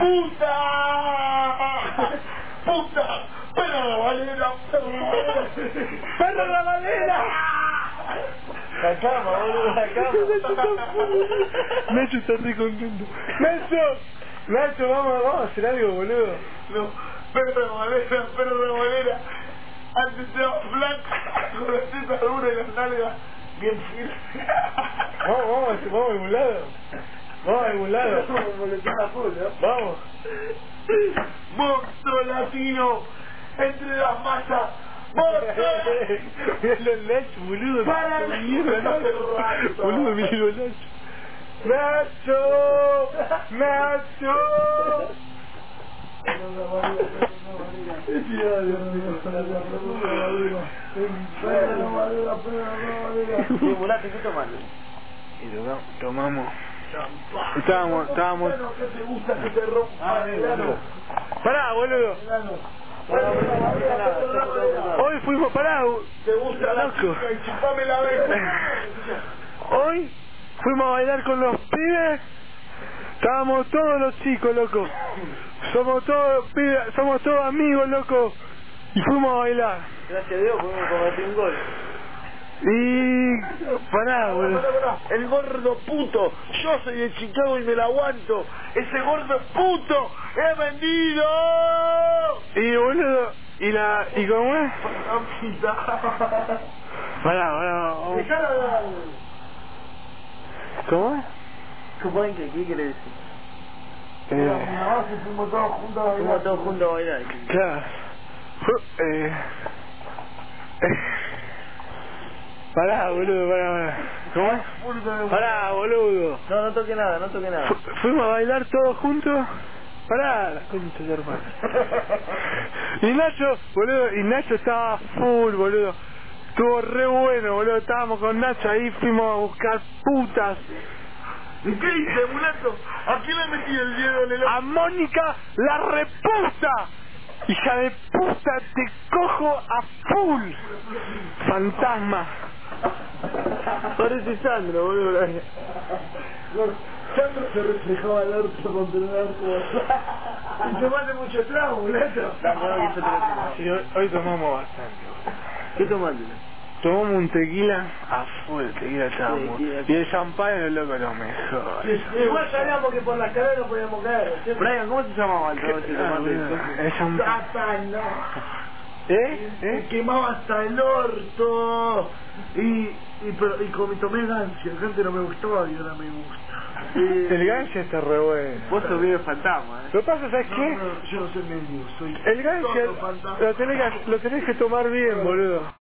¡Puta! ¡Puta! ¡Perro de Valera! ¡Perro de Valera! ¡Perro de Valera! La cama, boludo, la cama. Nacho está re contento. ¡Nacho! Nacho, vamos a hacer algo, boludo. No, perro de Valera, perro de Valera. Antes era blanco, con las tetas duras y las nalgas bien firmes. Vamos a algún lado. Vamos a algún lado. Vamos. Monstruo latino entre las masas. ¡Monstruo! Mirá los Nacho, boludo. Para la mierda, Nacho. boludo, mirá los Nacho. Nacho. Mulato, ¿qué tomando? Y tomamos. Estábamos. ¿Qué te gusta que te rompa el ano? Pará, boludo. Hoy fuimos, pará. ¿Te gusta la Loco. chica y chupame la vez? Hoy fuimos a bailar con los pibes. Estábamos todos los chicos, loco. Somos todos pibes, somos todos amigos, loco. Y fuimos a bailar. Gracias a Dios pudimos convertir un gol. Y... pará, boludo. El gordo puto. Yo soy de Chicago y me la aguanto. Ese gordo puto es vendido. Y boludo, ¿y cómo es? Pará, vamos. ¿Cómo es? ¿Cómo es que qué quiere decir? Fuimos todos juntos a bailar. Fuimos todos juntos a bailar. Claro. Pará, boludo, pará. ¿Cómo es? Pará, boludo. No toque nada, no toque nada. Fuimos a bailar todos juntos. Pará, las conchas de hermano. Y Nacho estaba full, boludo. Estuvo re bueno, boludo. Estábamos con Nacho ahí, fuimos a buscar putas. ¿Y qué hice, mulato? ¿A quién le metí el dedo en el ojo? ¡A Mónica la reputa! ¡Hija de puta, te cojo a full! ¡Fantasma! Parece Sandro, boludo. Sandro se reflejaba el orto contra el arco. Y tomaste mucho trago, mulato. Sí, hoy tomamos bastante. ¿Qué tomaste? Tomamos un tequila a full, el tequila estaba muy... Tequila. Y el champán, el loco, lo mejor. Igual sabíamos que por la escalera no podíamos caer. Brian, ¿cómo se llamaba el trago que tomaste? El champán. Me quemaba hasta el orto. Y tomé gancia. El gente no me gustaba y ahora me gusta. El gancho está re bueno. Vos sos medio fantasma, Lo que pasa, ¿sabes qué? Yo no soy medio, soy El gancho todo fantasma. lo tenés que tomar bien, boludo.